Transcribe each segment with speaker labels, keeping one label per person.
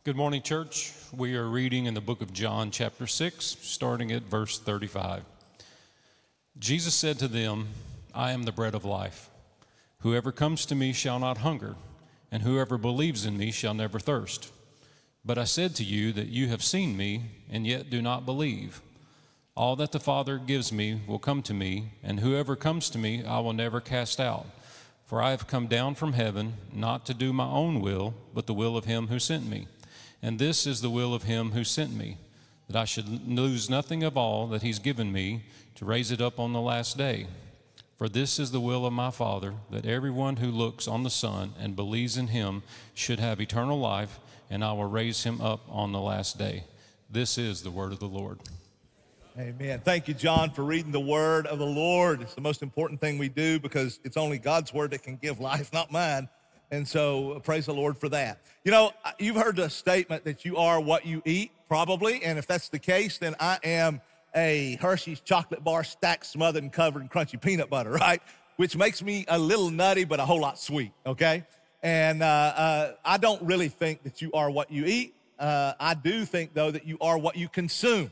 Speaker 1: Good morning, church. We are reading in the book of John, chapter 6, starting at verse 35. Jesus said to them, I am the bread of life. Whoever comes to me shall not hunger, and whoever believes in me shall never thirst. But I said to you that you have seen me, and yet do not believe. All that the Father gives me will come to me, and whoever comes to me I will never cast out. For I have come down from heaven, not to do my own will, but the will of him who sent me. And this is the will of him who sent me, that I should lose nothing of all that he's given me, to raise it up on the last day. For this is the will of my Father, that everyone who looks on the Son and believes in him should have eternal life, and I will raise him up on the last day. This is the word of the Lord.
Speaker 2: Amen. Thank you, John, for reading the word of the Lord. It's the most important thing we do because it's only God's word that can give life, not mine. And so praise the Lord for that. You know, you've heard the statement that you are what you eat, probably. And if that's the case, then I am a Hershey's chocolate bar stacked, smothered, and covered in crunchy peanut butter, right? Which makes me a little nutty, but a whole lot sweet, okay? And I don't really think that you are what you eat. I do think, though, that you are what you consume.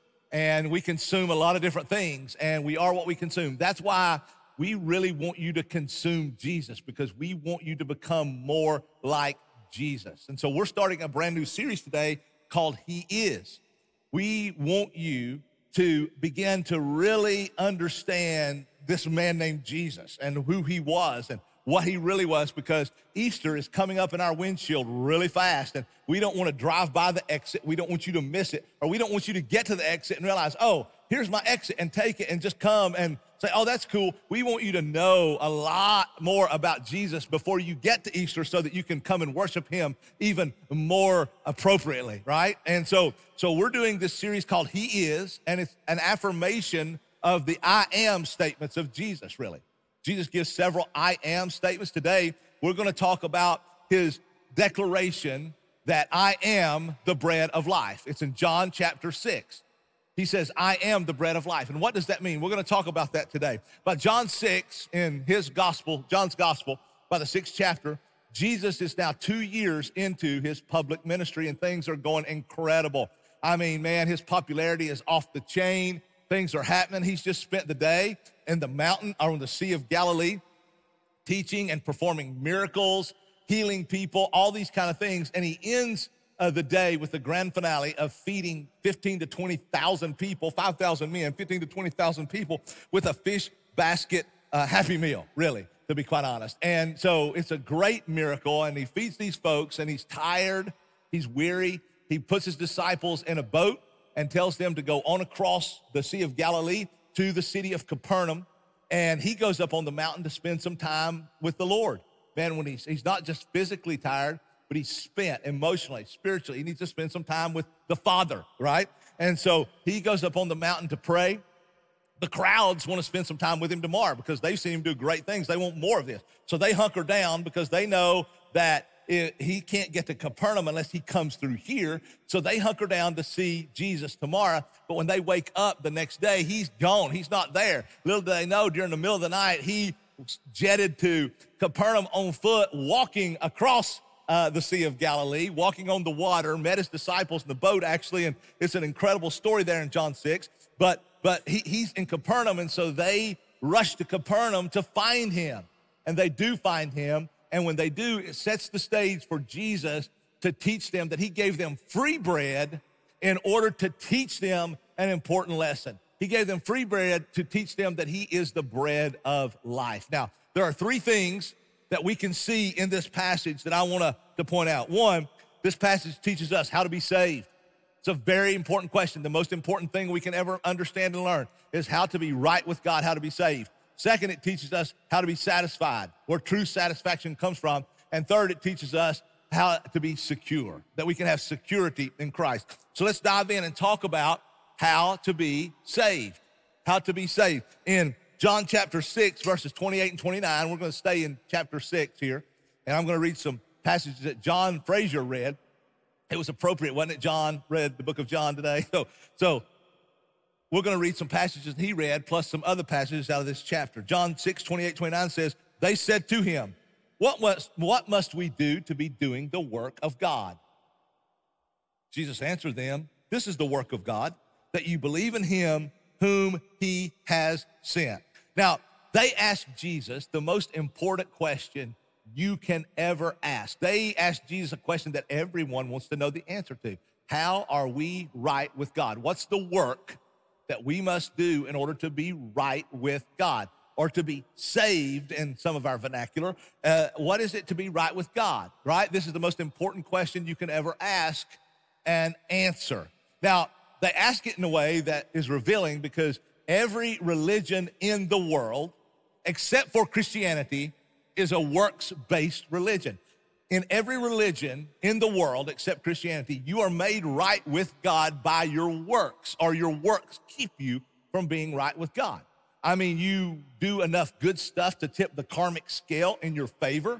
Speaker 2: And we consume a lot of different things, and we are what we consume. That's why we really want you to consume Jesus, because we want you to become more like Jesus. And so we're starting a brand new series today called He Is. We want you to begin to really understand this man named Jesus and who he was and what he really was, because Easter is coming up in our windshield really fast, and we don't want to drive by the exit. We don't want you to miss it, or we don't want you to get to the exit and realize, oh, here's my exit, and take it and just come and say, oh, that's cool. We want you to know a lot more about Jesus before you get to Easter so that you can come and worship him even more appropriately, right? And so we're doing this series called He Is, and it's an affirmation of the I am statements of Jesus, really. Jesus gives several I am statements. Today, we're going to talk about his declaration that I am the bread of life. It's in John chapter 6. He says, I am the bread of life. And what does that mean? We're going to talk about that today. But John 6, in his gospel, John's gospel, by the 6th chapter, Jesus is now 2 years into his public ministry, and things are going incredible. I mean, man, his popularity is off the chain. Things are happening. He's just spent the day in the mountain or on the Sea of Galilee, teaching and performing miracles, healing people, all these kind of things. And he ends the day with the grand finale of feeding 15 to 20,000 people, 5,000 men, 15 to 20,000 people with a fish basket Happy Meal, really, to be quite honest. And so it's a great miracle, and he feeds these folks, and he's tired, he's weary. He puts his disciples in a boat and tells them to go on across the Sea of Galilee to the city of Capernaum, and he goes up on the mountain to spend some time with the Lord. Man, when he's not just physically tired, but he's spent emotionally, spiritually. He needs to spend some time with the Father, right? And so he goes up on the mountain to pray. The crowds want to spend some time with him tomorrow because they've seen him do great things. They want more of this. So they hunker down because they know that he can't get to Capernaum unless he comes through here. So they hunker down to see Jesus tomorrow. But when they wake up the next day, he's gone. He's not there. Little do they know, during the middle of the night, he jetted to Capernaum on foot, walking across the Sea of Galilee, walking on the water, met his disciples in the boat, actually. And it's an incredible story there in John 6. But he's in Capernaum, and so they rush to Capernaum to find him. And they do find him. And when they do, it sets the stage for Jesus to teach them that he gave them free bread in order to teach them an important lesson. He gave them free bread to teach them that he is the bread of life. Now, there are three things that we can see in this passage that I want to point out. One, this passage teaches us how to be saved. It's a very important question. The most important thing we can ever understand and learn is how to be right with God, how to be saved. Second, it teaches us how to be satisfied, where true satisfaction comes from. And third, it teaches us how to be secure, that we can have security in Christ. So let's dive in and talk about how to be saved, how to be saved. In John chapter 6, verses 28 and 29, we're going to stay in chapter 6 here, and I'm going to read some passages that John Frazier read. It was appropriate, wasn't it? John read the book of John today. So we're going to read some passages he read, plus some other passages out of this chapter. John 6, 28, 29 says, they said to him, what must we do to be doing the work of God? Jesus answered them, this is the work of God, that you believe in him whom he has sent. Now, they asked Jesus the most important question you can ever ask. They asked Jesus a question that everyone wants to know the answer to. How are we right with God? What's the work that we must do in order to be right with God, or to be saved in some of our vernacular? What is it to be right with God, right? This is the most important question you can ever ask and answer. Now, they ask it in a way that is revealing, because every religion in the world, except for Christianity, is a works-based religion. In every religion in the world except Christianity, you are made right with God by your works, or your works keep you from being right with God. I mean, you do enough good stuff to tip the karmic scale in your favor.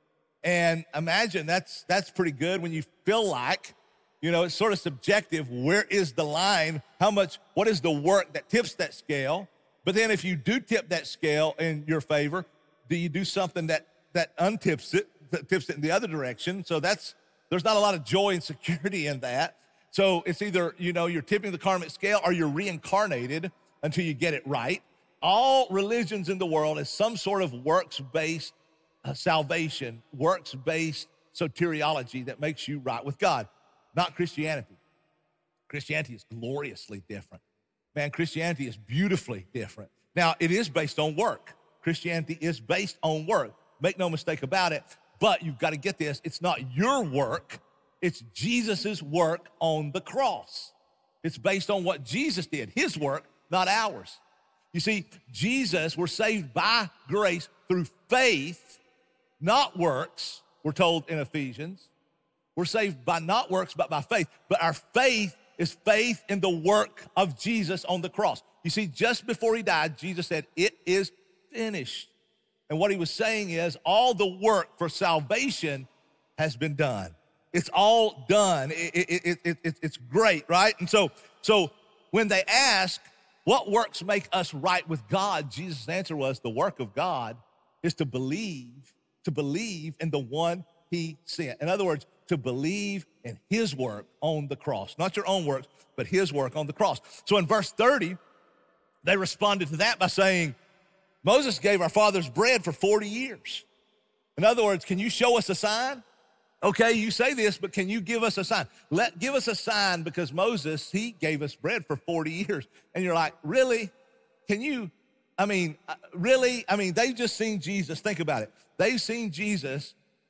Speaker 2: And imagine that's pretty good when you feel like, it's sort of subjective. Where is the line? What is the work that tips that scale? But then if you do tip that scale in your favor, do you do something that untips it, that tips it in the other direction? So there's not a lot of joy and security in that. So it's either, you're tipping the karmic scale, or you're reincarnated until you get it right. All religions in the world is some sort of works-based salvation, works-based soteriology that makes you right with God. Not Christianity. Christianity is gloriously different. Man, Christianity is beautifully different. Now, it is based on work. Christianity is based on work. Make no mistake about it. But you've got to get this. It's not your work. It's Jesus's work on the cross. It's based on what Jesus did, his work, not ours. You see, we're saved by grace through faith, not works, we're told in Ephesians. We're saved by not works, but by faith. But our faith is faith in the work of Jesus on the cross. You see, just before he died, Jesus said, it is finished. And what he was saying is all the work for salvation has been done. It's all done. It's great, right? And so when they ask, what works make us right with God? Jesus' answer was, the work of God is to believe in the one he sent. In other words, to believe in his work on the cross. Not your own works, but his work on the cross. So in verse 30, they responded to that by saying, Moses gave our fathers bread for 40 years. In other words, can you show us a sign? Okay, you say this, but can you give us a sign? Give us a sign, because Moses, he gave us bread for 40 years. And you're like, really? Really? They've just seen Jesus. Think about it. They've seen Jesus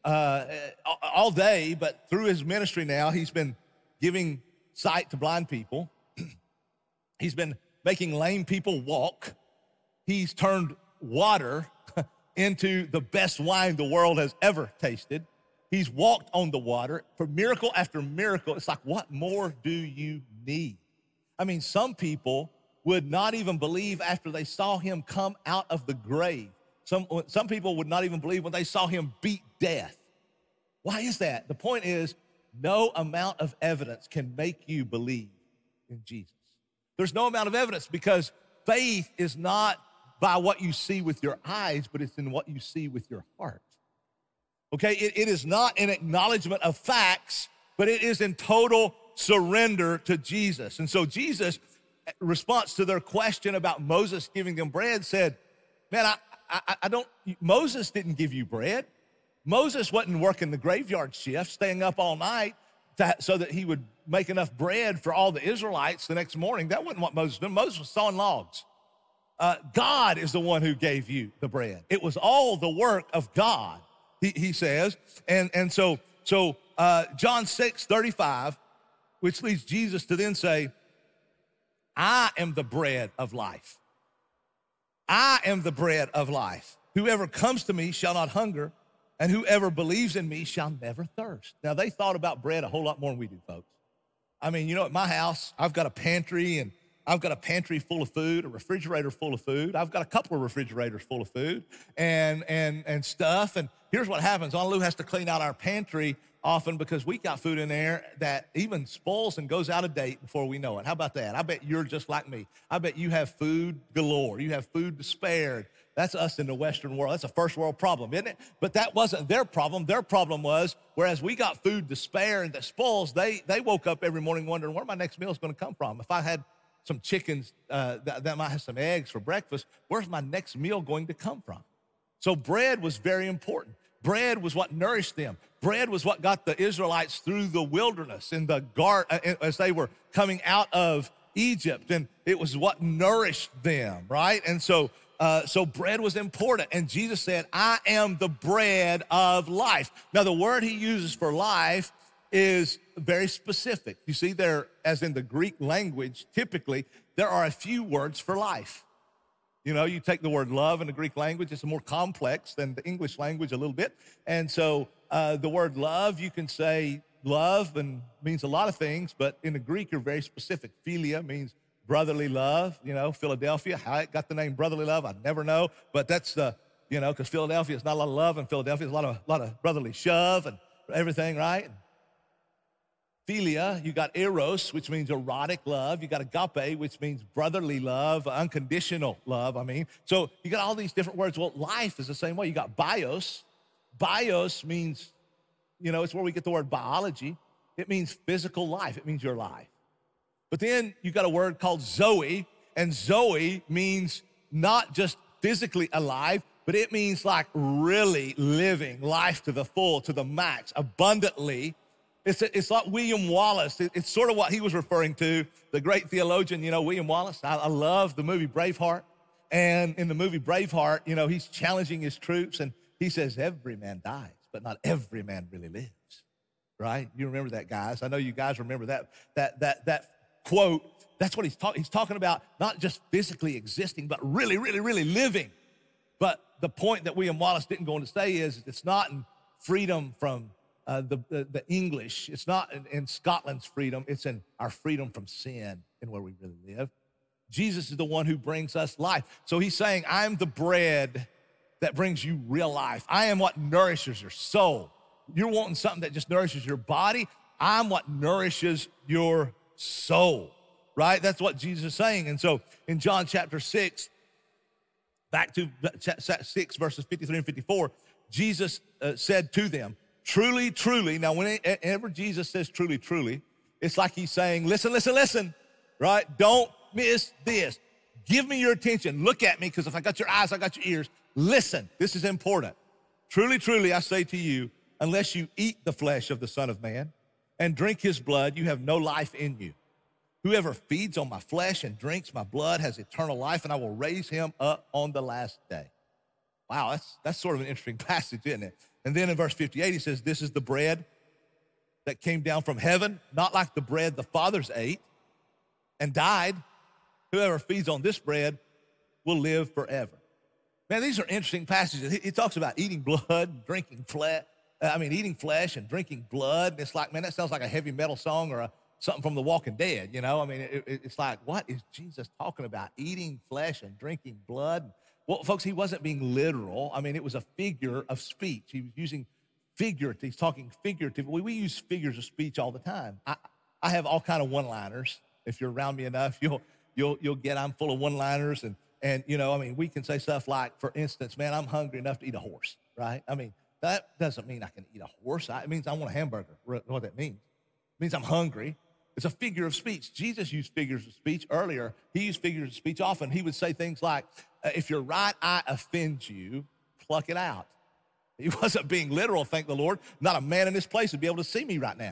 Speaker 2: all day, but through his ministry now, he's been giving sight to blind people. He's been making lame people walk. He's turned water into the best wine the world has ever tasted. He's walked on the water for miracle after miracle. It's like, what more do you need? Some people would not even believe after they saw him come out of the grave. Some people would not even believe when they saw him beat death. Why is that? The point is, no amount of evidence can make you believe in Jesus. There's no amount of evidence, because faith is not by what you see with your eyes, but it's in what you see with your heart. Okay, it is not an acknowledgement of facts, but it is in total surrender to Jesus. And so Jesus, in response to their question about Moses giving them bread, said, man, Moses didn't give you bread. Moses wasn't working the graveyard shift, staying up all night so that he would make enough bread for all the Israelites the next morning. That wasn't what Moses did. Moses was sawing logs. God is the one who gave you the bread. It was all the work of God, he says. And so John 6:35, which leads Jesus to then say, I am the bread of life. I am the bread of life. Whoever comes to me shall not hunger, and whoever believes in me shall never thirst. Now, they thought about bread a whole lot more than we do, folks. At my house, I've got a pantry, and I've got a pantry full of food, a refrigerator full of food. I've got a couple of refrigerators full of food and stuff. And here's what happens. Aunt Lou has to clean out our pantry often because we got food in there that even spoils and goes out of date before we know it. How about that? I bet you're just like me. I bet you have food galore. You have food spared. That's us in the Western world. That's a first world problem, isn't it? But that wasn't their problem. Their problem was, whereas we got food to spare and that spoils, they woke up every morning wondering, where my next meal is going to come from? If I had some chickens that might have some eggs for breakfast, where's my next meal going to come from? So bread was very important. Bread was what nourished them. Bread was what got the Israelites through the wilderness in the garden as they were coming out of Egypt, and it was what nourished them, right? And so bread was important, and Jesus said, I am the bread of life. Now, the word he uses for life is very specific. You see, there, as in the Greek language, typically, there are a few words for life. You know, you take the word love in the Greek language, it's more complex than the English language a little bit. And so the word love, you can say love and means a lot of things, but in the Greek, you're very specific. Philia means brotherly love. You know, Philadelphia, how it got the name brotherly love, I never know. But that's because Philadelphia is not a lot of love, and Philadelphia is a lot of brotherly shove and everything, right? Philia, you got eros, which means erotic love. You got agape, which means brotherly love, unconditional love, So you got all these different words. Well, life is the same way. You got bios. Bios means, it's where we get the word biology. It means physical life. It means your life. But then you got a word called Zoe, and Zoe means not just physically alive, but it means like really living life to the full, to the max, abundantly. It's like William Wallace. It's sort of what he was referring to, the great theologian, William Wallace. I love the movie Braveheart. And in the movie Braveheart, he's challenging his troops, and he says, every man dies, but not every man really lives, right? You remember that, guys. I know you guys remember that quote. That's what he's talking. He's talking about not just physically existing, but really, really, really living. But the point that William Wallace didn't go on to say is it's not in freedom from the English. It's not in Scotland's freedom. It's in our freedom from sin and where we really live. Jesus is the one who brings us life. So he's saying, I'm the bread that brings you real life. I am what nourishes your soul. You're wanting something that just nourishes your body. I'm what nourishes your soul, right? That's what Jesus is saying. And so in John chapter 6, back to 6 verses 53 and 54, Jesus said to them, truly, truly. Now, whenever Jesus says truly, truly, it's like he's saying, listen, listen, listen, right? Don't miss this. Give me your attention. Look at me, because if I got your eyes, I got your ears. Listen, this is important. Truly, truly, I say to you, unless you eat the flesh of the Son of Man and drink his blood, you have no life in you. Whoever feeds on my flesh and drinks my blood has eternal life, and I will raise him up on the last day. Wow, that's sort of an interesting passage, isn't it? And then in verse 58, he says, this is the bread that came down from heaven, not like the bread the fathers ate and died. Whoever feeds on this bread will live forever. Man, these are interesting passages. He talks about eating blood, drinking flesh. Eating flesh and drinking blood. And it's like, man, that sounds like a heavy metal song or something from The Walking Dead, It's like, what is Jesus talking about? Eating flesh and drinking blood? Well, folks, he wasn't being literal. It was a figure of speech. He was using figurative. He's talking figuratively. We use figures of speech all the time. I have all kind of one-liners. If you're around me enough, you'll get I'm full of one-liners. And we can say stuff like, for instance, man, I'm hungry enough to eat a horse, right? That doesn't mean I can eat a horse. It means I want a hamburger. What that means? It means I'm hungry. It's a figure of speech. Jesus used figures of speech earlier. He used figures of speech often. He would say things like, if your right eye offends you, pluck it out. He wasn't being literal, thank the Lord. Not a man in this place would be able to see me right now,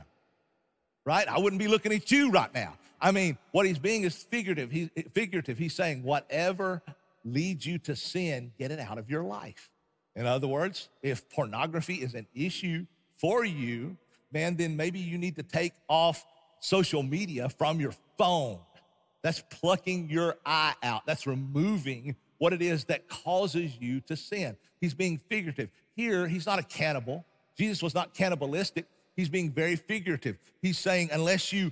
Speaker 2: right? I wouldn't be looking at you right now. What he's being is figurative. He's saying, whatever leads you to sin, get it out of your life. In other words, if pornography is an issue for you, man, then maybe you need to take off social media from your phone. That's plucking your eye out. That's removing what it is that causes you to sin. He's being figurative. Here, he's not a cannibal. Jesus was not cannibalistic. He's being very figurative. He's saying, unless you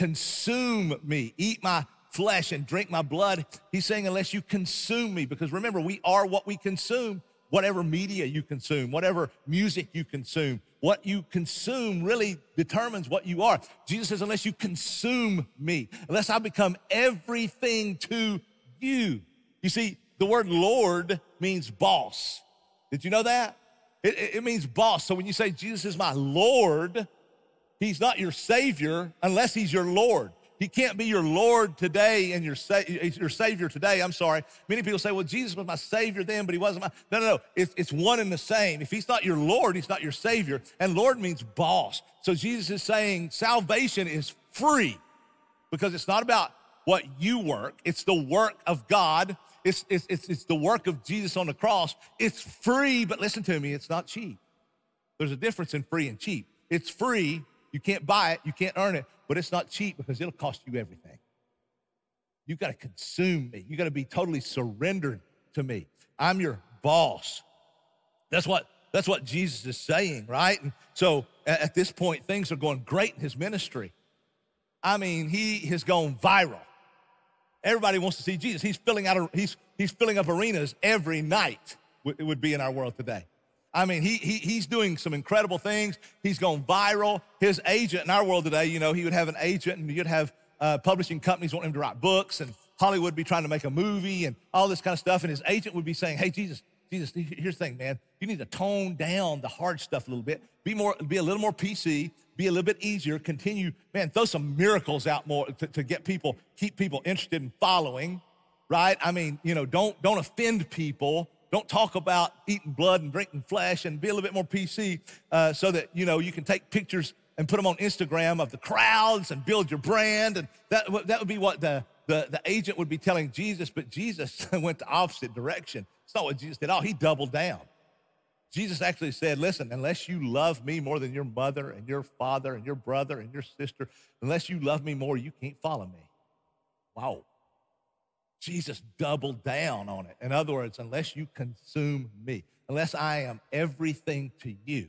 Speaker 2: consume me, eat my flesh and drink my blood, he's saying, unless you consume me, because remember, we are what we consume. Whatever media you consume, whatever music you consume, what you consume really determines what you are. Jesus says, unless you consume me, unless I become everything to you. You see, The word Lord means boss. Did you know that? It means boss. So when you say Jesus is my Lord, he's not your Savior unless he's your Lord. He can't be your Lord today and your Savior today. I'm sorry. Many people say, well, Jesus was my Savior then, but he wasn't my. No. It's one and the same. If he's not your Lord, he's not your Savior. And Lord means boss. So Jesus is saying salvation is free because it's not about what you work. It's the work of God. It's the work of Jesus on the cross. It's free, but listen to me, it's not cheap. There's a difference in free and cheap. It's free. You can't buy it. You can't earn it, but it's not cheap because it'll cost you everything. You've got to consume me. You got to be totally surrendered to me. I'm your boss. That's what Jesus is saying, right? And so at this point, things are going great in his ministry. I mean, he has gone viral. Everybody wants to see Jesus. He's filling up arenas every night. It would be in our world today. I mean, he's doing some incredible things. He's gone viral. His agent in our world today, you know, he would have an agent and you'd have publishing companies want him to write books and Hollywood would be trying to make a movie and all this kind of stuff. And his agent would be saying, hey, Jesus, here's the thing, man. You need to tone down the hard stuff a little bit. Be a little more PC, be a little bit easier, continue, man, throw some miracles out more to keep people interested in following, right? I mean, you know, don't offend people. Don't talk about eating blood and drinking flesh, and be a little bit more PC so that, you know, you can take pictures and put them on Instagram of the crowds and build your brand. And that would be what the agent would be telling Jesus, but Jesus went the opposite direction. It's not what Jesus did. Oh, he doubled down. Jesus actually said, listen, unless you love me more than your mother and your father and your brother and your sister, unless you love me more, you can't follow me. Wow. Jesus doubled down on it. In other words, unless you consume me, unless I am everything to you.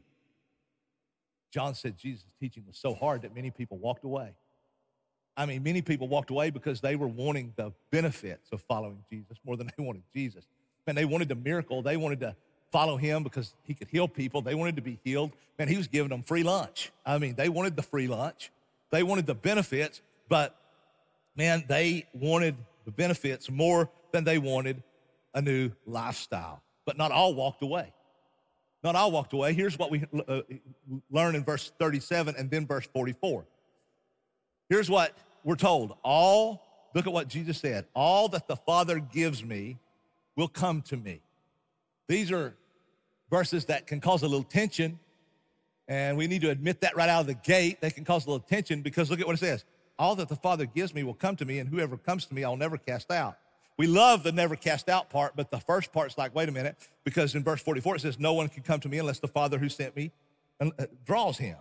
Speaker 2: John said Jesus' teaching was so hard that many people walked away. I mean, many people walked away because they were wanting the benefits of following Jesus more than they wanted Jesus. And they wanted the miracle. They wanted to follow him because he could heal people. They wanted to be healed. Man, he was giving them free lunch. I mean, they wanted the free lunch. They wanted the benefits, but man, they wanted the benefits more than they wanted a new lifestyle. But not all walked away. Not all walked away. Here's what we learn in verse 37 and then verse 44. Here's what we're told. Look at what Jesus said. All that the Father gives me will come to me. These are verses that can cause a little tension, and we need to admit that right out of the gate. They can cause a little tension because look at what it says. All that the Father gives me will come to me, and whoever comes to me, I'll never cast out. We love the never cast out part, but the first part's like, wait a minute, because in verse 44 it says, no one can come to me unless the Father who sent me draws him.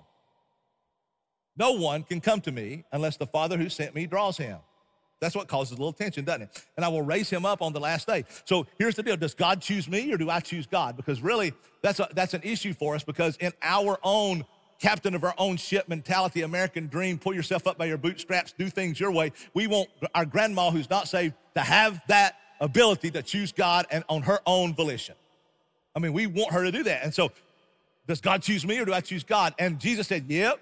Speaker 2: No one can come to me unless the Father who sent me draws him. That's what causes a little tension, doesn't it? And I will raise him up on the last day. So here's the deal. Does God choose me or do I choose God? Because really, that's an issue for us because in our own captain of our own ship mentality, American dream, pull yourself up by your bootstraps, do things your way. We want our grandma who's not saved to have that ability to choose God and on her own volition. I mean, we want her to do that. And so does God choose me or do I choose God? And Jesus said, yep,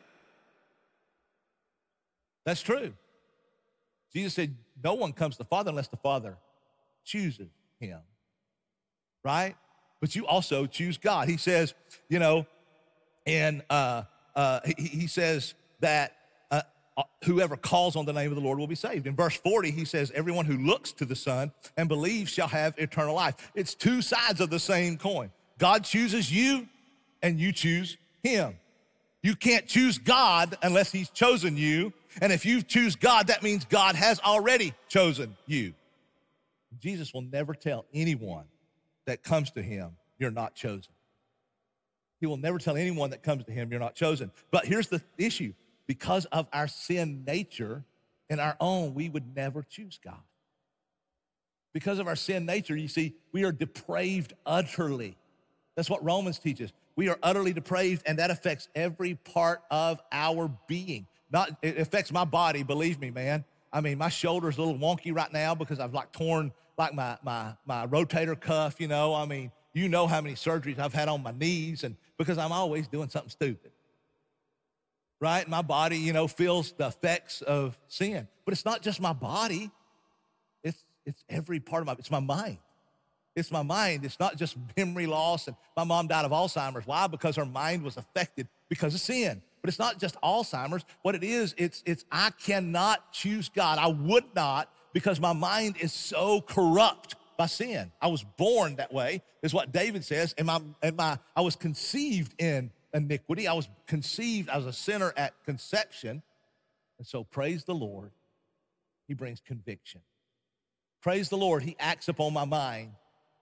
Speaker 2: that's true. Jesus said, no one comes to the Father unless the Father chooses him, right? But you also choose God. He says, you know, and he says that whoever calls on the name of the Lord will be saved. In verse 40, he says, everyone who looks to the Son and believes shall have eternal life. It's two sides of the same coin. God chooses you and you choose him. You can't choose God unless he's chosen you. And if you choose God, that means God has already chosen you. Jesus will never tell anyone that comes to him, you're not chosen. He will never tell anyone that comes to him, you're not chosen. But here's the issue. Because of our sin nature and our own, we would never choose God. Because of our sin nature, you see, we are depraved utterly. That's what Romans teaches. We are utterly depraved, and that affects every part of our being. It affects my body, believe me, man. I mean, my shoulder's a little wonky right now because I've like torn like my rotator cuff, you know. I mean, you know how many surgeries I've had on my knees, and because I'm always doing something stupid, right? My body, you know, feels the effects of sin. But it's not just my body. It's every part of it's my mind. It's my mind. It's not just memory loss. And my mom died of Alzheimer's. Why? Because her mind was affected because of sin. But it's not just Alzheimer's. What it is, it's I cannot choose God. I would not, because my mind is so corrupt by sin. I was born that way, is what David says. I was conceived in iniquity. I was conceived as a sinner at conception. And so praise the Lord, he brings conviction. Praise the Lord, he acts upon my mind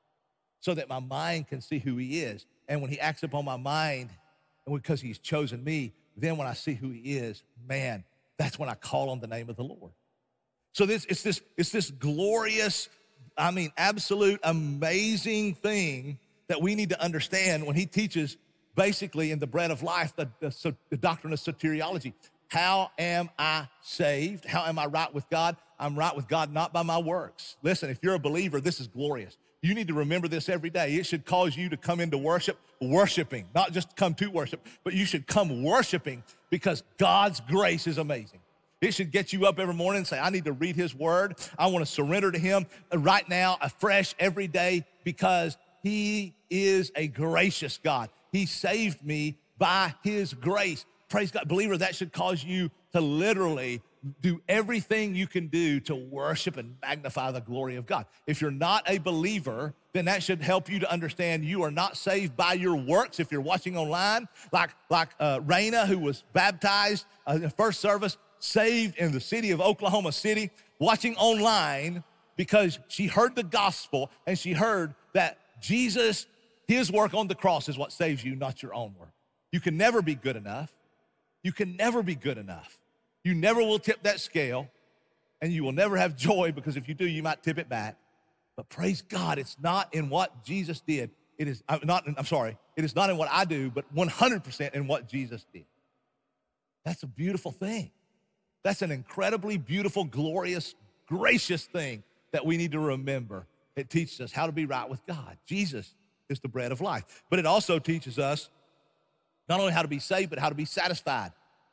Speaker 2: so that my mind can see who he is. And when he acts upon my mind, and because he's chosen me, then when I see who he is, man, that's when I call on the name of the Lord. So it's this glorious, absolute amazing thing that we need to understand when he teaches basically in the bread of life, the doctrine of soteriology. How am I saved? How am I right with God? I'm right with God not by my works. Listen, if you're a believer, this is glorious. You need to remember this every day. It should cause you to come into worship, worshiping, not just come to worship, but you should come worshiping because God's grace is amazing. It should get you up every morning and say, I need to read his word. I want to surrender to him right now, afresh every day, because he is a gracious God. He saved me by his grace. Praise God. Believer, that should cause you to literally do everything you can do to worship and magnify the glory of God. If you're not a believer, then that should help you to understand you are not saved by your works. If you're watching online, like Raina, who was baptized in the first service, saved in the city of Oklahoma City, watching online because she heard the gospel and she heard that Jesus, his work on the cross is what saves you, not your own work. You can never be good enough. You can never be good enough. You never will tip that scale, and you will never have joy, because if you do, you might tip it back. But praise God, it's not in what Jesus did. It is not in what I do, but 100% in what Jesus did. That's a beautiful thing. That's an incredibly beautiful, glorious, gracious thing that we need to remember. It teaches us how to be right with God. Jesus is the bread of life. But it also teaches us not only how to be saved, but how to be satisfied.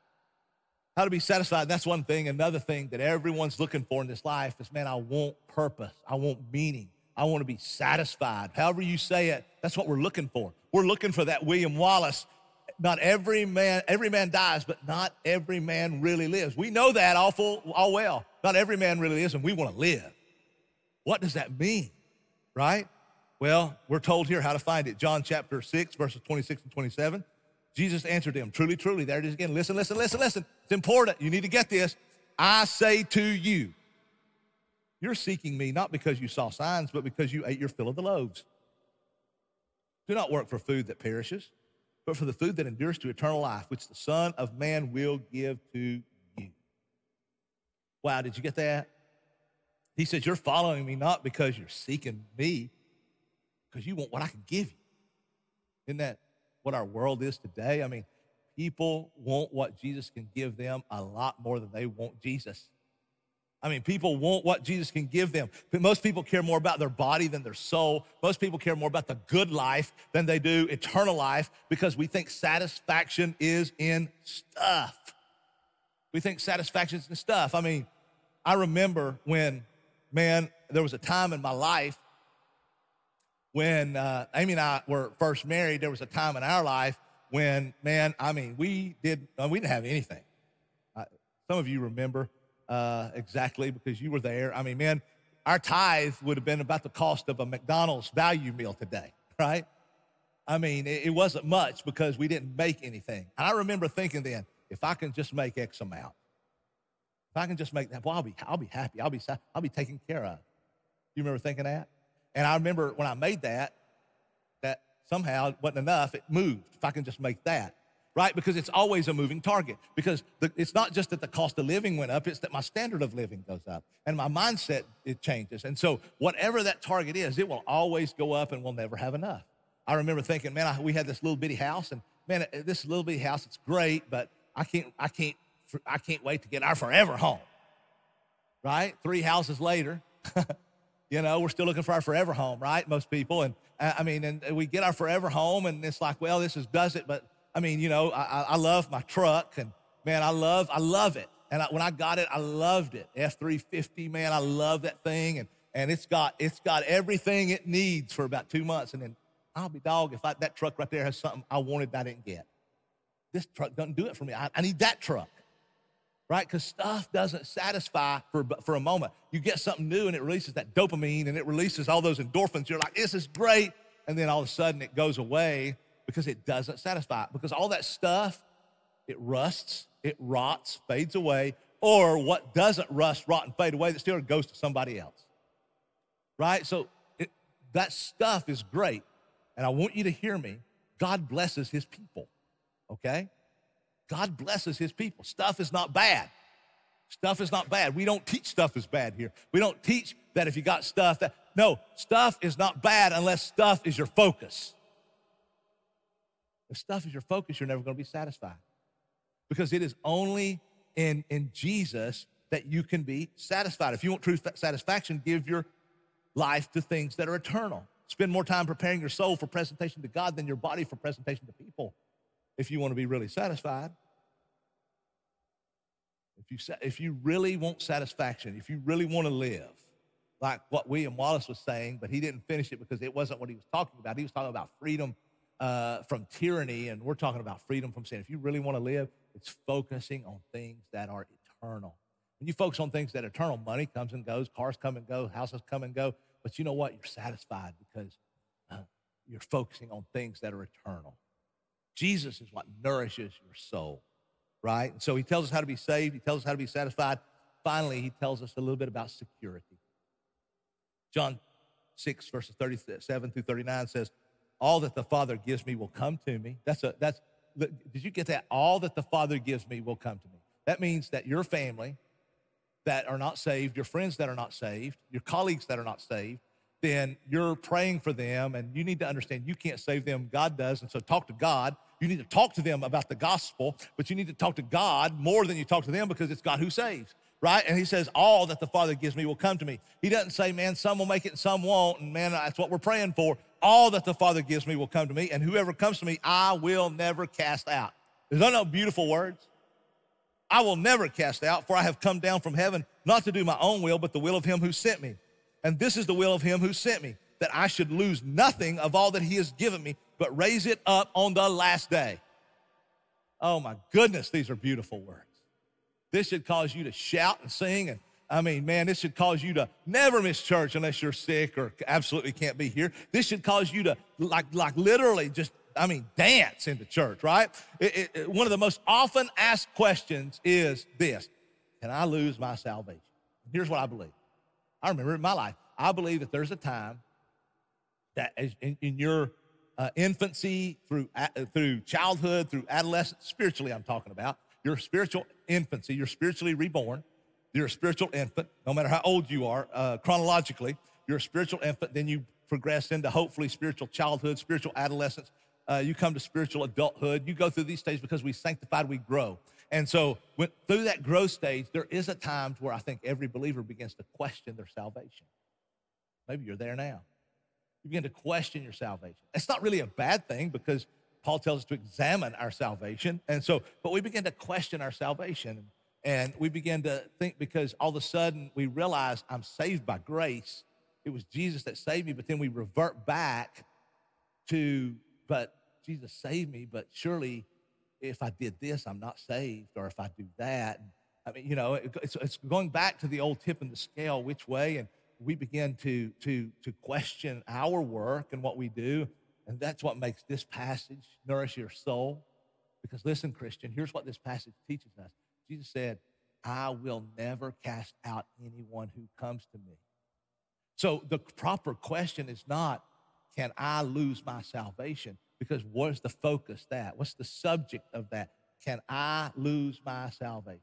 Speaker 2: How to be satisfied, that's one thing. Another thing that everyone's looking for in this life is, man, I want purpose. I want meaning. I want to be satisfied. However you say it, that's what we're looking for. We're looking for that William Wallace. Not every man dies, but not every man really lives. We know that all well. Not every man really lives, and we want to live. What does that mean, right? Well, we're told here how to find it. John chapter 6, verses 26 and 27. Jesus answered him, truly, truly, there it is again. Listen. It's important. You need to get this. I say to you, you're seeking me not because you saw signs, but because you ate your fill of the loaves. Do not work for food that perishes, but for the food that endures to eternal life, which the Son of Man will give to you. Wow, did you get that? He says, you're following me not because you're seeking me, because you want what I can give you. Isn't that what our world is today? I mean, people want what Jesus can give them a lot more than they want Jesus. I mean, people want what Jesus can give them. But most people care more about their body than their soul. Most people care more about the good life than they do eternal life, because we think satisfaction is in stuff. We think satisfaction is in stuff. I mean, I remember when, man, there was a time in my life when Amy and I were first married. There was a time in our life when, man, I mean, we didn't have anything. Some of you remember exactly because you were there. I mean, man, our tithe would have been about the cost of a McDonald's value meal today, right? I mean, it wasn't much because we didn't make anything. And I remember thinking then, if I can just make X amount, if I can just make that, well, I'll be happy. I'll be taken care of. You remember thinking that? And I remember when I made that somehow it wasn't enough. It moved. If I can just make that, right? Because it's always a moving target. Because it's not just that the cost of living went up, it's that my standard of living goes up. And my mindset, it changes. And so whatever that target is, it will always go up and we'll never have enough. I remember thinking, man, we had this little bitty house, and man, this little bitty house, it's great, but I can't wait to get our forever home, right? 3 houses later, you know, we're still looking for our forever home, right? Most people. And and we get our forever home, and it's like, well, does it. But I mean, you know, I love my truck, and man, I love it. And when I got it, I loved it. F-350, man, I love that thing. and it's got everything it needs for about 2 months, and then I'll be dog if that truck right there has something I wanted that I didn't get. This truck doesn't do it for me. I need that truck, right? Because stuff doesn't satisfy for a moment. You get something new and it releases that dopamine and it releases all those endorphins. You're like, this is great. And then all of a sudden it goes away because it doesn't satisfy. Because all that stuff, it rusts, it rots, fades away. Or what doesn't rust, rot, and fade away, that still goes to somebody else, right? So that stuff is great. And I want you to hear me. God blesses his people. Okay? God blesses his people. Stuff is not bad. Stuff is not bad. We don't teach stuff is bad here. We don't teach that if you got stuff no, stuff is not bad unless stuff is your focus. If stuff is your focus, you're never going to be satisfied. Because it is only in Jesus that you can be satisfied. If you want true satisfaction, give your life to things that are eternal. Spend more time preparing your soul for presentation to God than your body for presentation to people. If you want to be really satisfied, if you really want satisfaction, if you really want to live, like what William Wallace was saying, but he didn't finish it because it wasn't what he was talking about. He was talking about freedom from tyranny, and we're talking about freedom from sin. If you really want to live, it's focusing on things that are eternal. When you focus on things that are eternal, money comes and goes, cars come and go, houses come and go, but you know what? You're satisfied because you're focusing on things that are eternal. Jesus is what nourishes your soul, right? And so he tells us how to be saved. He tells us how to be satisfied. Finally, he tells us a little bit about security. John 6, verses 37 through 39 says, all that the Father gives me will come to me. Did you get that? All that the Father gives me will come to me. That means that your family that are not saved, your friends that are not saved, your colleagues that are not saved, then you're praying for them, and you need to understand you can't save them, God does, and so talk to God. You need to talk to them about the gospel, but you need to talk to God more than you talk to them because it's God who saves, right? And he says, all that the Father gives me will come to me. He doesn't say, man, some will make it and some won't, and man, that's what we're praying for. All that the Father gives me will come to me, and whoever comes to me, I will never cast out. Is that not beautiful words? I will never cast out, for I have come down from heaven not to do my own will, but the will of him who sent me. And this is the will of him who sent me, that I should lose nothing of all that he has given me, but raise it up on the last day. Oh my goodness, these are beautiful words. This should cause you to shout and sing. And I mean, man, this should cause you to never miss church unless you're sick or absolutely can't be here. This should cause you to like literally just, dance into church, right? One of the most often asked questions is this: can I lose my salvation? Here's what I believe. I remember in my life, I believe that there's a time that in your infancy, through childhood, through adolescence, spiritually I'm talking about, your spiritual infancy, you're spiritually reborn, you're a spiritual infant, no matter how old you are, chronologically, you're a spiritual infant, then you progress into hopefully spiritual childhood, spiritual adolescence, you come to spiritual adulthood. You go through these stages because we sanctified, we grow. And so through that growth stage, there is a time where I think every believer begins to question their salvation. Maybe you're there now. You begin to question your salvation. It's not really a bad thing because Paul tells us to examine our salvation. And so, but we begin to question our salvation. And we begin to think because all of a sudden we realize I'm saved by grace. It was Jesus that saved me, but then we revert back to, but Jesus saved me, but surely if I did this, I'm not saved, or if I do that. It's going back to the old tip in the scale, which way, and we begin to question our work and what we do, and that's what makes this passage nourish your soul. Because listen, Christian, here's what this passage teaches us. Jesus said, I will never cast out anyone who comes to me. So the proper question is not, can I lose my salvation? Because what's the focus that? What's the subject of that? Can I lose my salvation?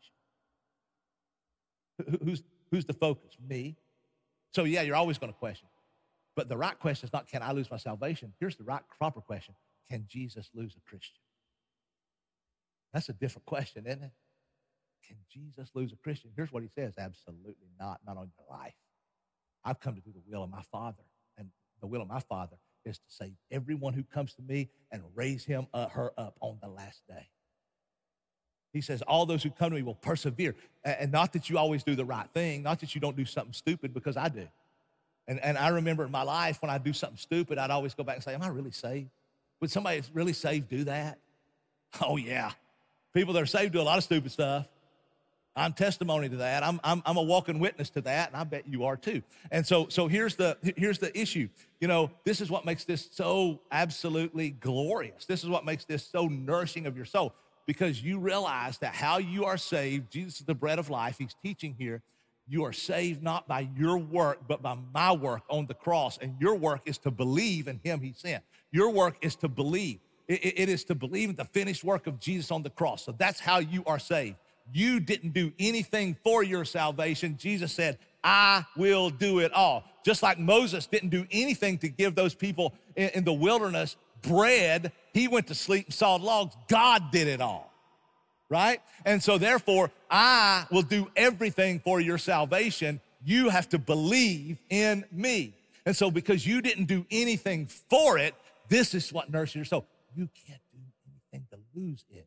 Speaker 2: Who's the focus? Me. So yeah, you're always going to question. But the right question is not, can I lose my salvation? Here's the right, proper question. Can Jesus lose a Christian? That's a different question, isn't it? Can Jesus lose a Christian? Here's what he says. Absolutely not on your life. I've come to do the will of my Father. And the will of my Father is to save everyone who comes to me and raise him her up on the last day. He says, all those who come to me will persevere. And not that you always do the right thing, not that you don't do something stupid, because I do. And I remember in my life when I do something stupid, I'd always go back and say, am I really saved? Would somebody that's really saved do that? Oh, yeah. People that are saved do a lot of stupid stuff. I'm testimony to that. I'm a walking witness to that, and I bet you are too. And so here's the issue. You know, this is what makes this so absolutely glorious. This is what makes this so nourishing of your soul, because you realize that how you are saved, Jesus is the bread of life. He's teaching here. You are saved not by your work, but by my work on the cross. And your work is to believe in him he sent. Your work is to believe. It is to believe in the finished work of Jesus on the cross. So that's how you are saved. You didn't do anything for your salvation. Jesus said, I will do it all. Just like Moses didn't do anything to give those people in the wilderness bread. He went to sleep and sawed logs. God did it all, right? And so therefore, I will do everything for your salvation. You have to believe in me. And so because you didn't do anything for it, this is what nourishes your soul. You can't do anything to lose it.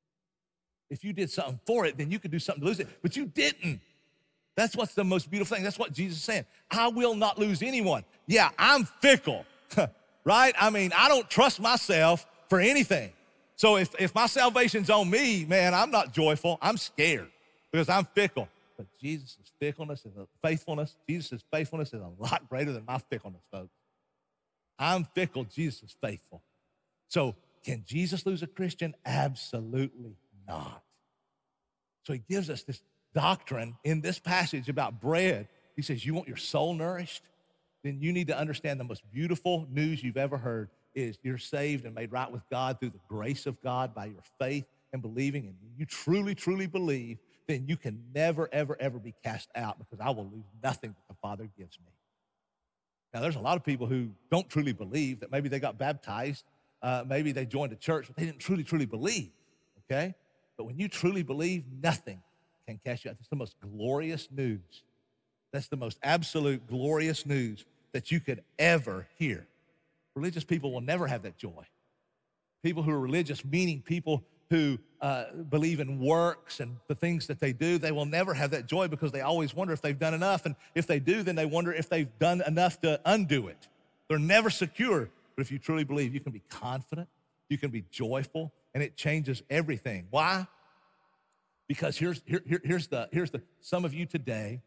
Speaker 2: If you did something for it, then you could do something to lose it, but you didn't. That's what's the most beautiful thing. That's what Jesus is saying. I will not lose anyone. Yeah, I'm fickle, right? I mean, I don't trust myself for anything. So if my salvation's on me, man, I'm not joyful. I'm scared because I'm fickle. But Jesus' fickleness and faithfulness, Jesus' faithfulness is a lot greater than my fickleness, folks. I'm fickle. Jesus is faithful. So can Jesus lose a Christian? Absolutely not. So he gives us this doctrine in this passage about bread. He says, you want your soul nourished? Then you need to understand the most beautiful news you've ever heard is you're saved and made right with God through the grace of God by your faith and believing. And when you truly, truly believe, then you can never, ever, ever be cast out, because I will lose nothing that the Father gives me. Now, there's a lot of people who don't truly believe, that maybe they got baptized, maybe they joined a church, but they didn't truly, truly believe, okay? But when you truly believe, nothing can cast you out. That's the most glorious news. That's the most absolute glorious news that you could ever hear. Religious people will never have that joy. People who are religious, meaning people who believe in works and the things that they do, they will never have that joy, because they always wonder if they've done enough. And if they do, then they wonder if they've done enough to undo it. They're never secure. But if you truly believe, you can be confident, you can be joyful, and it changes everything. Why? Because here's the some of you today,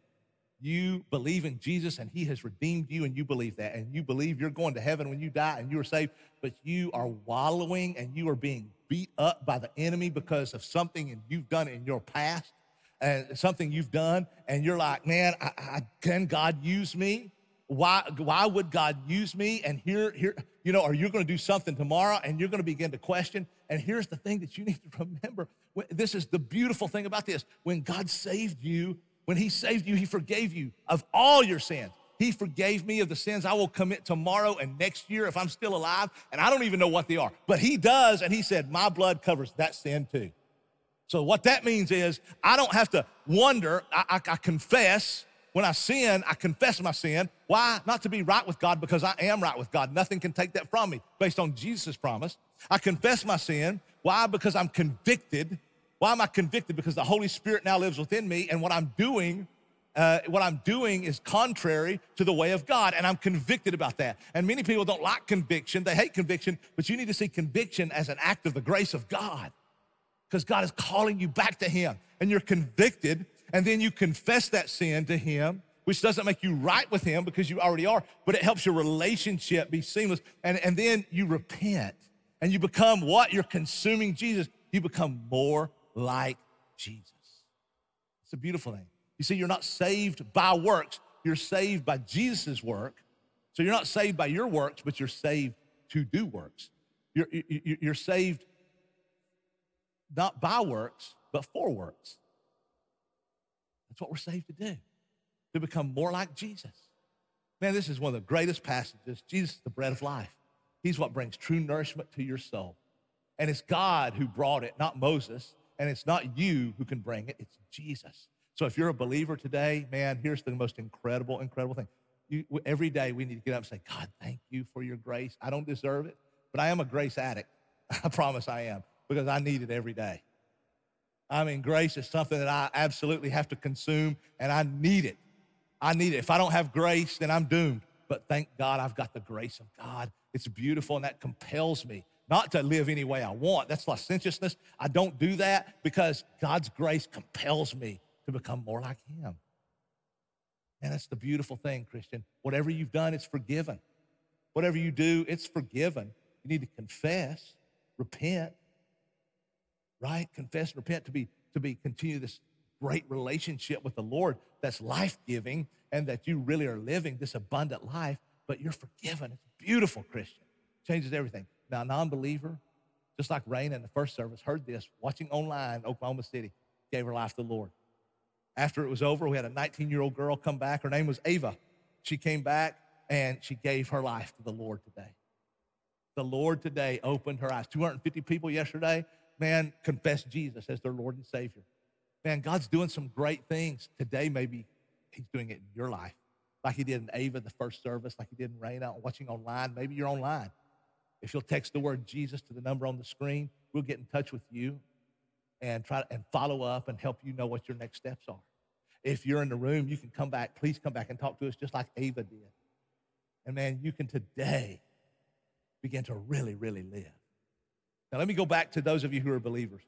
Speaker 2: you believe in Jesus and he has redeemed you, and you believe that, and you believe you're going to heaven when you die and you are saved, but you are wallowing and you are being beat up by the enemy because of something you've done in your past, and something you've done, and you're like, man, can God use me? Why would God use me? And here, you know, or you're going to do something tomorrow and you're going to begin to question. And here's the thing that you need to remember. This is the beautiful thing about this. When God saved you, when he saved you, he forgave you of all your sins. He forgave me of the sins I will commit tomorrow and next year if I'm still alive, and I don't even know what they are. But he does, and he said, my blood covers that sin too. So what that means is I don't have to wonder. I confess. When I sin, I confess my sin. Why? Not to be right with God, because I am right with God. Nothing can take that from me based on Jesus' promise. I confess my sin. Why? Because I'm convicted. Why am I convicted? Because the Holy Spirit now lives within me, and what I'm doing is contrary to the way of God, and I'm convicted about that. And many people don't like conviction. They hate conviction, but you need to see conviction as an act of the grace of God, because God is calling you back to him, and you're convicted, and then you confess that sin to him, which doesn't make you right with him because you already are, but it helps your relationship be seamless. And then you repent, and you become what? You're consuming Jesus. You become more like Jesus. It's a beautiful thing. You see, you're not saved by works. You're saved by Jesus' work. So you're not saved by your works, but you're saved to do works. You're saved not by works, but for works. That's what we're saved to do, to become more like Jesus. Man, this is one of the greatest passages. Jesus is the bread of life. He's what brings true nourishment to your soul. And it's God who brought it, not Moses. And it's not you who can bring it, it's Jesus. So if you're a believer today, man, here's the most incredible, incredible thing. Every day we need to get up and say, God, thank you for your grace. I don't deserve it, but I am a grace addict. I promise I am, because I need it every day. I mean, grace is something that I absolutely have to consume, and I need it. I need it. If I don't have grace, then I'm doomed. But thank God I've got the grace of God. It's beautiful, and that compels me not to live any way I want. That's licentiousness. I don't do that because God's grace compels me to become more like him. And that's the beautiful thing, Christian. Whatever you've done, it's forgiven. Whatever you do, it's forgiven. You need to confess, repent, right? Confess and repent to continue this great relationship with the Lord that's life-giving and that you really are living this abundant life, but you're forgiven. It's beautiful, Christian. Changes everything. Now, a non-believer, just like Raina in the first service, heard this, watching online, Oklahoma City, gave her life to the Lord. After it was over, we had a 19-year-old girl come back. Her name was Ava. She came back, and she gave her life to the Lord today. The Lord today opened her eyes. 250 people yesterday, man, confessed Jesus as their Lord and Savior. Man, God's doing some great things. Today, maybe he's doing it in your life, like he did in Ava, the first service, like he did in Raina, watching online. Maybe you're online. If you'll text the word Jesus to the number on the screen, we'll get in touch with you and try and follow up and help you know what your next steps are. If you're in the room, you can come back. Please come back and talk to us just like Ava did. And man, you can today begin to really, really live. Now, let me go back to those of you who are believers.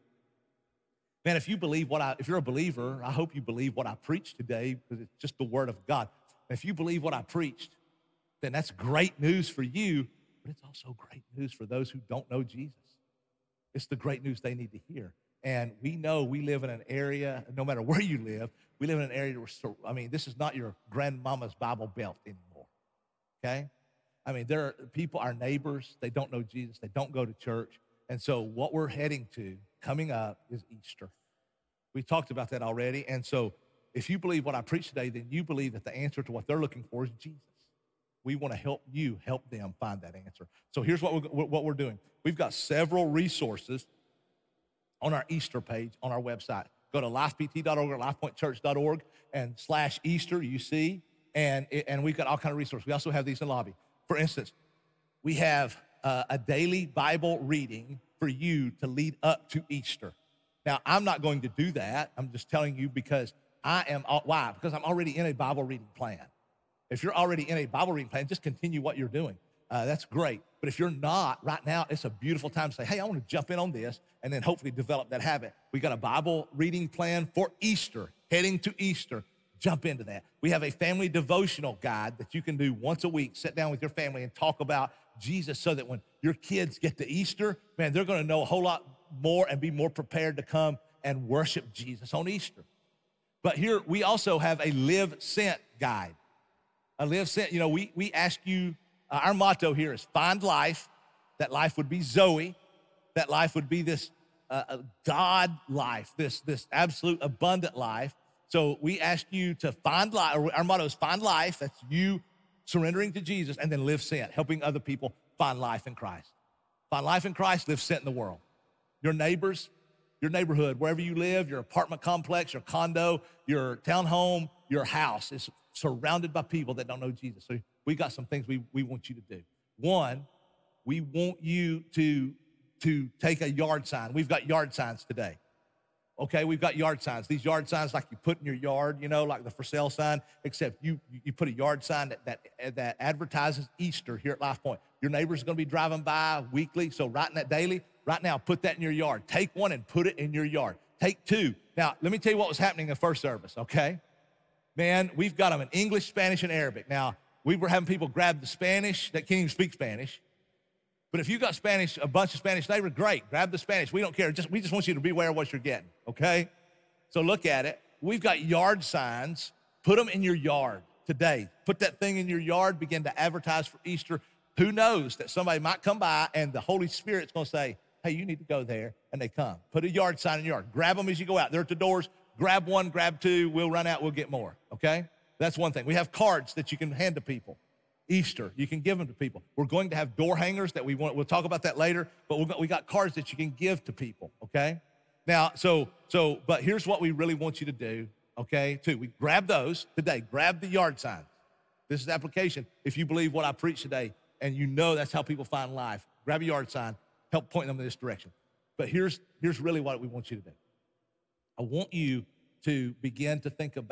Speaker 2: Man, if you're a believer, I hope you believe what I preached today because it's just the word of God. If you believe what I preached, then that's great news for you, but it's also great news for those who don't know Jesus. It's the great news they need to hear. And we know we live in an area, no matter where you live, we live in an area where, this is not your grandmama's Bible Belt anymore, okay? There are people, our neighbors, they don't know Jesus, they don't go to church. And so what we're heading to coming up is Easter. We talked about that already. And so if you believe what I preached today, then you believe that the answer to what they're looking for is Jesus. We want to help them find that answer. So here's what we're doing. We've got several resources on our Easter page on our website. Go to lifept.org or lifepointchurch.org and /Easter, you see, and we've got all kinds of resources. We also have these in the lobby. For instance, we have a daily Bible reading for you to lead up to Easter. Now, I'm not going to do that. I'm just telling you because why? Because I'm already in a Bible reading plan. If you're already in a Bible reading plan, just continue what you're doing. That's great. But if you're not, right now, it's a beautiful time to say, hey, I want to jump in on this and then hopefully develop that habit. We got a Bible reading plan for Easter, heading to Easter. Jump into that. We have a family devotional guide that you can do once a week. Sit down with your family and talk about Jesus so that when your kids get to Easter, man, they're going to know a whole lot more and be more prepared to come and worship Jesus on Easter. But here, we also have a Live Sent guide. A Live Sent, we ask you, our motto here is find life. That life would be Zoe. That life would be this God life, this absolute abundant life. So we ask you to find life. Our motto is find life. That's you surrendering to Jesus, and then live sent, helping other people find life in Christ. Find life in Christ, live sent in the world. Your neighbors, your neighborhood, wherever you live, your apartment complex, your condo, your townhome, your house is surrounded by people that don't know Jesus. So we got some things we want you to do. One, we want you to take a yard sign. We've got yard signs today. Okay, we've got yard signs. These yard signs like you put in your yard, like the for sale sign, except you put a yard sign that advertises Easter here at Life Point. Your neighbors are going to be driving by weekly, so writing that daily, right now, put that in your yard. Take one and put it in your yard. Take two. Now, let me tell you what was happening in the first service, okay? Man, we've got them in English, Spanish, and Arabic. Now, we were having people grab the Spanish that can't even speak Spanish. But if you got Spanish, a bunch of Spanish neighbors, great. Grab the Spanish. We don't care. We just want you to be aware of what you're getting, okay? So look at it. We've got yard signs. Put them in your yard today. Put that thing in your yard. Begin to advertise for Easter. Who knows that somebody might come by and the Holy Spirit's going to say, hey, you need to go there, and they come. Put a yard sign in your yard. Grab them as you go out. They're at the doors. Grab one, grab two. We'll run out. We'll get more, okay? That's one thing. We have cards that you can hand to people. Easter, you can give them to people. We're going to have door hangers that we'll talk about that later, but we got cards that you can give to people, okay? Now, but here's what we really want you to do, okay, too. We grab those today. Grab the yard signs. This is the application. If you believe what I preach today and you know that's how people find life, grab a yard sign, help point them in this direction. But here's really what we want you to do. I want you to begin to think about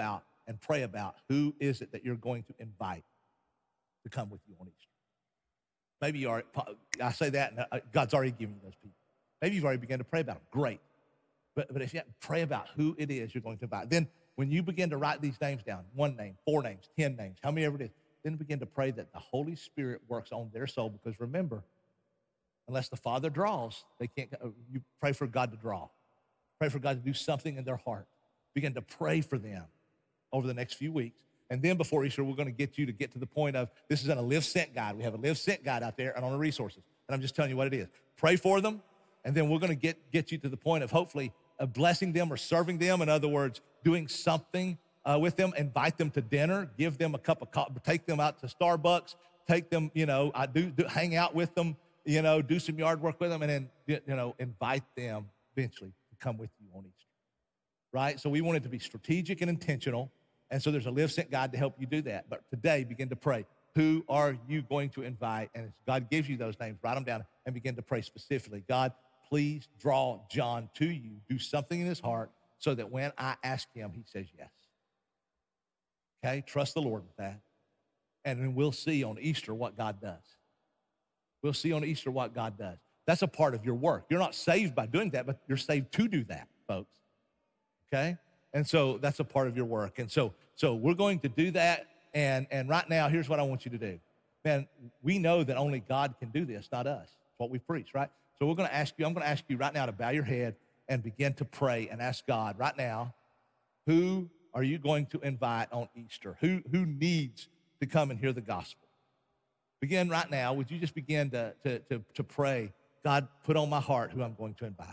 Speaker 2: and pray about who is it that you're going to invite to come with you on Easter. Maybe you are, I say that, and God's already given you those people. Maybe you've already begun to pray about them. Great. But if you pray about who it is you're going to invite, then when you begin to write these names down, 1 name, 4 names, 10 names, how many ever it is, then begin to pray that the Holy Spirit works on their soul, because remember, unless the Father draws, they can't. You pray for God to draw. Pray for God to do something in their heart. Begin to pray for them over the next few weeks. And then before Easter, we're going to get you to get to the point of, this is in a Live Sent guide. We have a Live Sent guide out there and on the resources. And I'm just telling you what it is. Pray for them, and then we're going to get you to the point of hopefully blessing them or serving them. In other words, doing something with them. Invite them to dinner. Give them a cup of coffee. Take them out to Starbucks. Take them, I do hang out with them, do some yard work with them, and then, invite them eventually to come with you on Easter, right? So we want it to be strategic and intentional. And so there's a Live Sent guide to help you do that. But today, begin to pray. Who are you going to invite? And as God gives you those names, write them down and begin to pray specifically. God, please draw John to you. Do something in his heart so that when I ask him, he says yes. Okay? Trust the Lord with that. And then we'll see on Easter what God does. We'll see on Easter what God does. That's a part of your work. You're not saved by doing that, but you're saved to do that, folks. Okay? And so that's a part of your work. And so we're going to do that. And right now, here's what I want you to do. Man, we know that only God can do this, not us. It's what we preach, right? So I'm going to ask you right now to bow your head and begin to pray and ask God right now, who are you going to invite on Easter? Who needs to come and hear the gospel? Begin right now. Would you just begin to pray, God, put on my heart who I'm going to invite?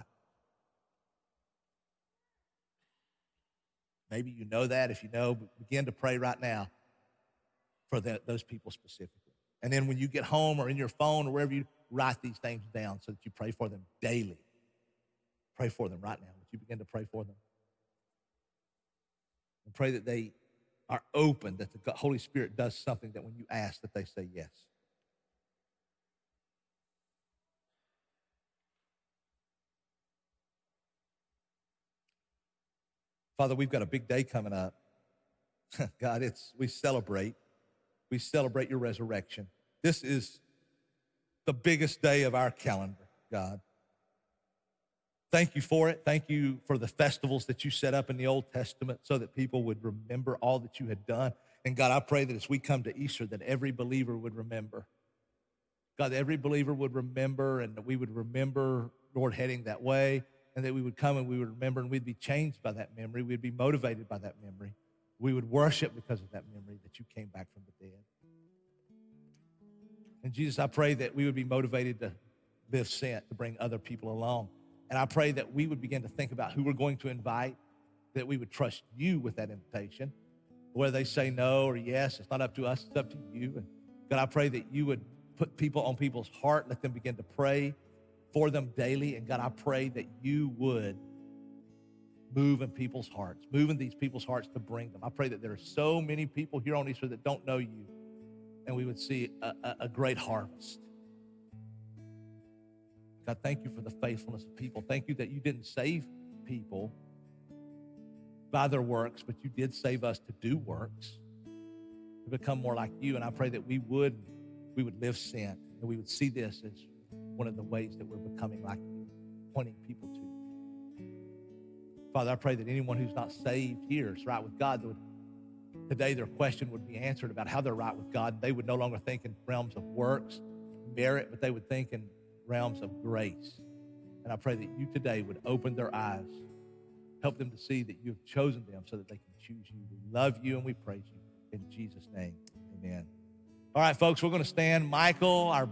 Speaker 2: Maybe you know that. If you know, begin to pray right now for those people specifically. And then when you get home or in your phone or wherever, you write these names down so that you pray for them daily. Pray for them right now. Would you begin to pray for them? And pray that they are open, that the Holy Spirit does something, that when you ask, that they say yes. Father, we've got a big day coming up. God, we celebrate your resurrection. This is the biggest day of our calendar, God. Thank you for it. Thank you for the festivals that you set up in the Old Testament so that people would remember all that you had done. And God, I pray that as we come to Easter, that every believer would remember. God, every believer would remember, and that we would remember, Lord, heading that way, and that we would come and we would remember, and we'd be changed by that memory. We'd be motivated by that memory. We would worship because of that memory that you came back from the dead. And Jesus, I pray that we would be motivated to live sent, to bring other people along. And I pray that we would begin to think about who we're going to invite, that we would trust you with that invitation. Whether they say no or yes, it's not up to us, it's up to you. And God, I pray that you would put people on people's heart, let them begin to pray for them daily. And God, I pray that you would move in people's hearts, move in these people's hearts to bring them. I pray that there are so many people here on Easter that don't know you, and we would see a great harvest. God, thank you for the faithfulness of people. Thank you that you didn't save people by their works, but you did save us to do works, to become more like you. And I pray that we would live sent, and we would see this as one of the ways that we're becoming like you, pointing people to you. Father, I pray that anyone who's not saved here is right with God, today their question would be answered about how they're right with God. They would no longer think in realms of works, merit, but they would think in realms of grace. And I pray that you today would open their eyes, help them to see that you have chosen them so that they can choose you. We love you and we praise you. In Jesus' name, amen. All right, folks, we're going to stand. Michael, our